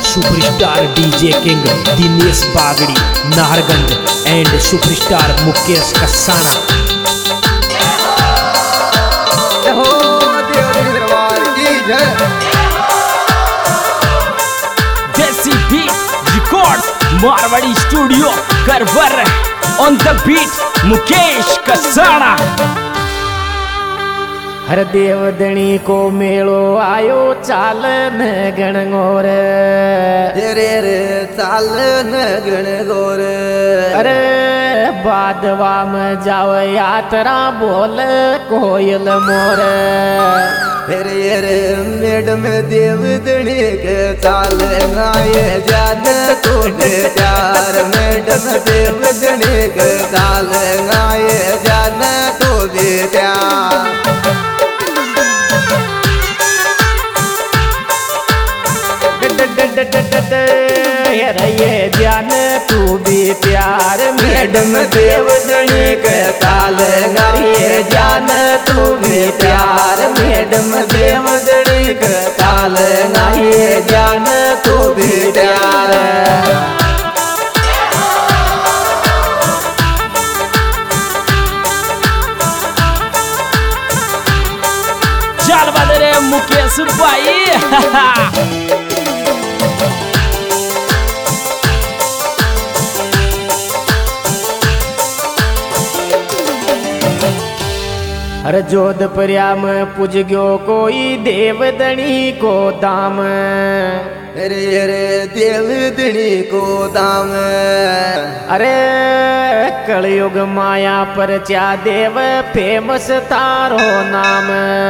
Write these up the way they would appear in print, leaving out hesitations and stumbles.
Superstar DJ king Dinesh Bagri Naharganj and superstar Mukesh Kasana. Desi beat records Marwari studio करवर on the beat Mukesh Kasana. हर देवदणी को मेलो आयो चालन गणगोर रे रे चालन गणगोर। अरे बादवा में जाओ यात्रा बोल कोयल मोर। रे रे मैडम देवदणी के चाल गाये जान तो प्यार। मैडम देवदणी के चाल गाये जान तो प्यार। ये जान तू भी प्यार। मैडम देवदणी के ताल गाये जान तू भी प्यार। मैडम देवदणी के ताल गाये जान तू भी प्यार। चल बदरे मुकेश भाई। हर जोधपुरिया में पूज गयो कोई देवदणी को दाम। रे रे देवदणी को दाम। अरे कलयुग माया पर चा देव फेमस तारो नाम।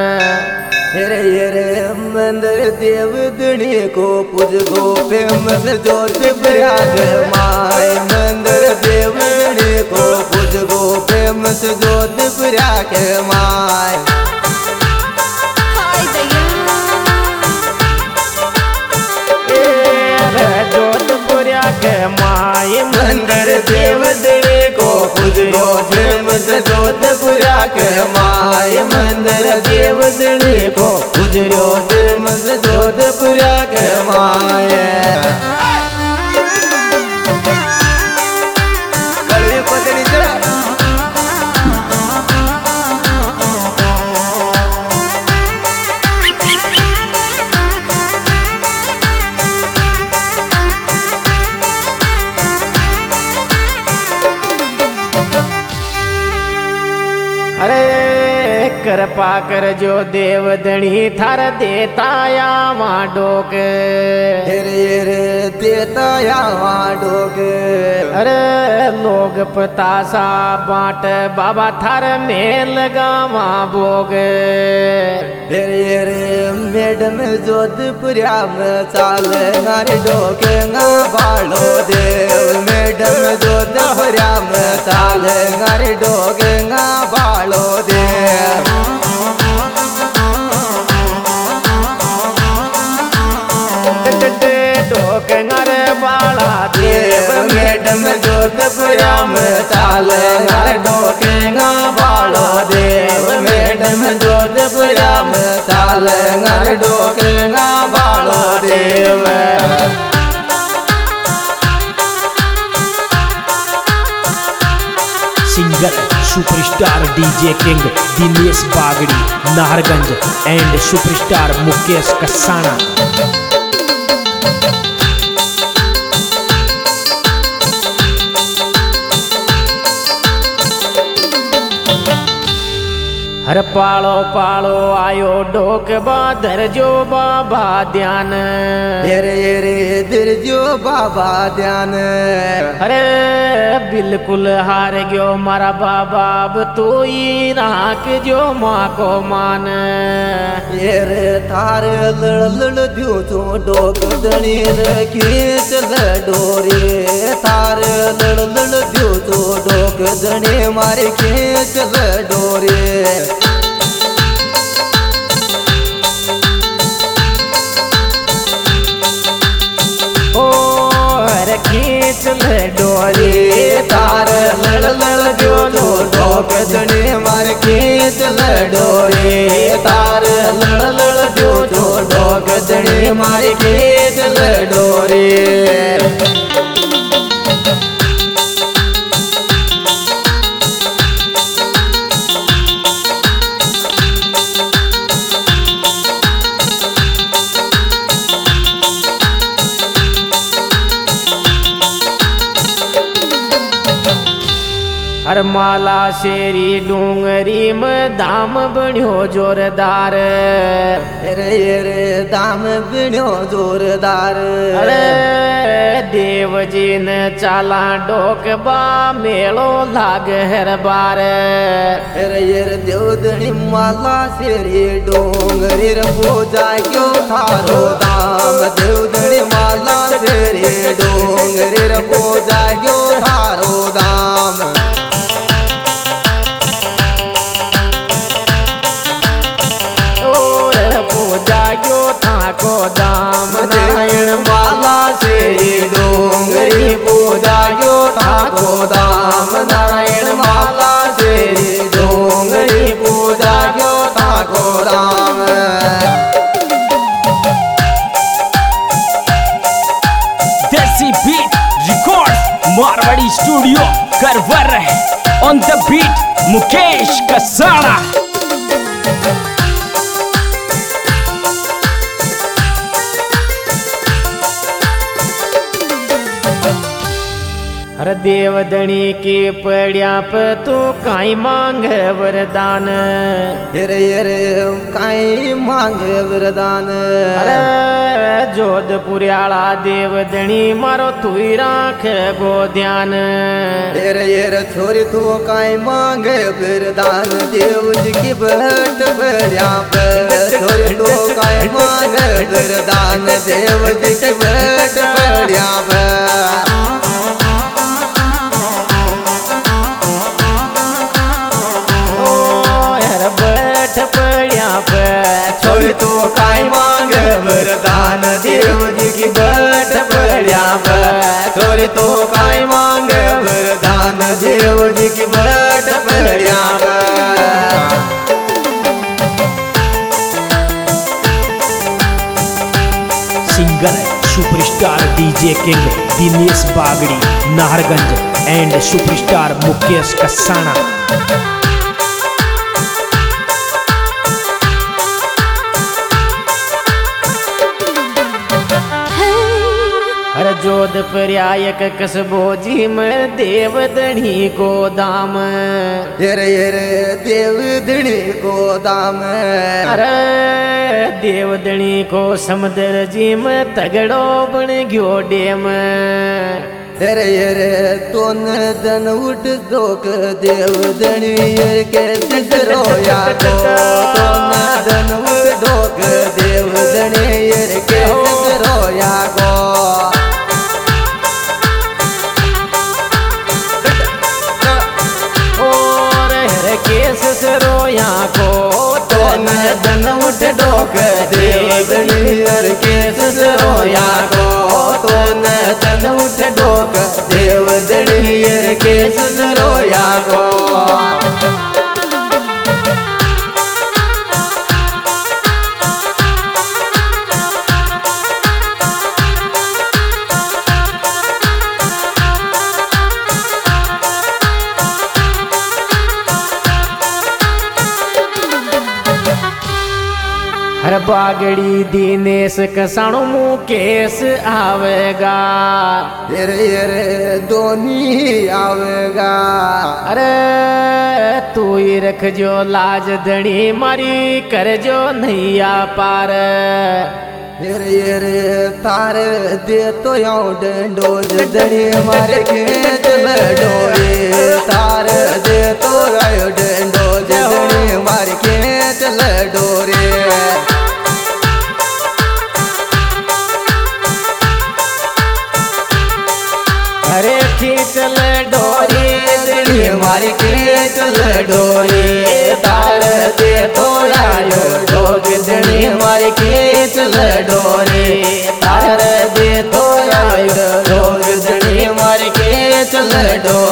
रे रे मंदिर देवदणी को पूज गो फेमस जोधपुरिया माय। मंदिर देवदणी को पूज गो फेमस जोधपुरिया के माय। जोधपुरिया के माय मंदिर देवदणी को पूज गो फेमस जोधपुरिया के माय। मंदिर देवदणी को पूज गो फेमस जोधपुरिया के माय। अरे कृपा कर जो देवदणी थार देता या डोक। रे रे देता या डोक। अरे लोग पतासा बांट बाबा थार में लगावा भोग। रे रे मैडम जोधपुरिया में चाल गारे डोके गा बालो देव। मैडम जोधपुरिया में चाल गारे डोके गा बालो देव। डोकंगर बाला देव। मैडम जोधपुरिया में चाल गारे डोके गा बालो देव। मैडम जोधपुरिया में चाल गारे डोके गा बालो देव। Singer superstar DJ king Dinesh Bagri Naharganj and superstar Mukesh Kasana. हर पालो पालो आयो डोक बादर जो बाबा ध्यान। रे रे दिल जो बाबा ध्यान। अरे बिल्कुल हार गयो मारा बाबा अब तू ही राख जो माँ को मान। ये रे थार लड़ लड़ दियो तो डोक दणी खींच डोरी। थार लड़ लड़ दियो तो डोक दणी मारे खींच डोरी। खींच डोरी तार लड़ लड़ जो डोक दणी मार खींच डोरी। तार लड़ लड़ जो डोक दणी मार खींच डोरी। हर माला शेरी डूंगरी में दाम बण्यो जोरदार। रे दाम बण्यो जोरदार। अरे देव जी ने चाला डोकबा मेलो लाग हर बार। रे देवदणी माला शेरी डोंगरी पूजा क्यों थारो दाम। देवदणी माला शेरी डोंगरी पूजा क्यों थारो दाम। जाग्यो थाको दाम। नारायण माला शेरी डोंगरी पूजा क्यों थाको दाम। नारायण माला शेरी डोंगरी पूजा क्यों थाको दाम। Desi beat record Marwari studio करवर on the beat Mukesh Kasana. हर देवदणी की पड़िया पे तू काई मांग वरदान। रे काई मांग वरदान। अरे जोधपुरियाला देवदणी मारो तू ही राख गो ध्यान। रे छोरी तू काई मांग वरदान। देव जी की बट बढ़िया पे छोरी तू काई मांग वरदान। देव जी की बट बढ़िया पे छोरी तू काई मांग वरदान। देव जी की बट बढ़िया पे छोरी तू काई मांग वरदान। देव जी की बट बढ़िया पे singer superstar DJ king Dinesh Bagri Naharganj and superstar Mukesh Kasana. हर जोधपुर आयक कसबो जी में देवदणी को दाम। रे देवदणी को दाम। अरे देवदणी को समुद्र जी में तगड़ो बन गयो डेम। रे तोन दन उठ दोक देवदणी के रोया गो। तोन दन उठ दोक देवदणी के रोया गो। केस रोया को तोन दन उठ डोक देवदणी केस रोया को तोन दन उठ डोक देवदणी केस रोया को। हर बागड़ी दिनेश कसाणु मुकेश आवेगा। रे दोनी आवेगा। अरे तू ही रख जो लाज दणी मारी कर जो नैया पार। रे तार दे तो याओ डंडो दणी मार के डोरे। तार दे तो आयो डंडो दणी मार के चल डोरे। अरे खींचल डोरी दणी मार के चल डोरी। तार दे तो आयो डोग दणी मार के चल डोरी। तार दे तो आयो डोग दणी मार के चल डोरी।